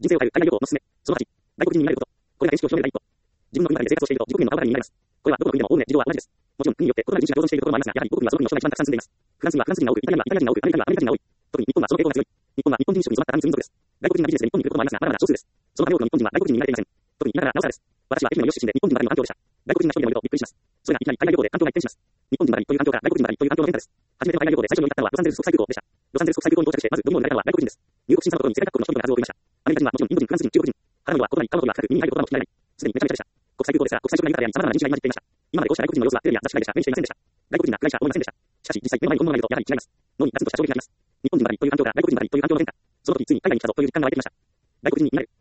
人生を変える海外旅行のすすめ。その8、外国人になれること。これが転職を広める第一歩。自分の国の中で生活をしていると自国民の顔がになります。これはどこの国でもおおむね事情は同じです。もちろん国によって異なる人種が共存しているところもありますが、やはり多くの国はその国の障害が一番たくさん住んでいます。フランスにはフランス人が多く、イタリアにはイタリア人が多く、アメリカにはアメリカ人が多い。特に日本はその傾向が強い。日本は日本人種に染まった単一民族です。外国人がビジネスで日本に来ることもありますが、まだまだ少数です。そのため多くの日本人は外国人になれていません。特に今からなおさらです。私は愛媛の吉出身で日本人ばかりの環境でした。外国人が一人でもいるとびっくりします。それがいきなり海外旅行で環境が一変します。日本人ばかりという環境から外国人ばかりという環境の変化です。初めての海外旅行で最初に降り立ったのはロサンゼルス国際空港でした。ロサンゼルス国際空港に到着して、まず乗り物に乗られたのは外国人です。入国審査のところに世界各国の人々が数を送りました。アメリカ人はもちろんインド人、フランス人、中国人。花のは言葉に他のことが深く耳に入る言葉も聞き慣れない。すでにめちゃめちゃでした。国際空港ですが、国際色が豊かであり、様々な人種が混じっていました。今までこうした外国人の様子はテレビや雑誌でしか目にしていませんでした。外国人が被害者は思いませんでした。しかし実際目の前に本物がいるとやはり違います。脳にガツンとした衝撃があります。日本人ばかりという環境から外国人ばかりという環境の変化。その時ついに海外に来たぞという実感が湧いてきました。外国人になる。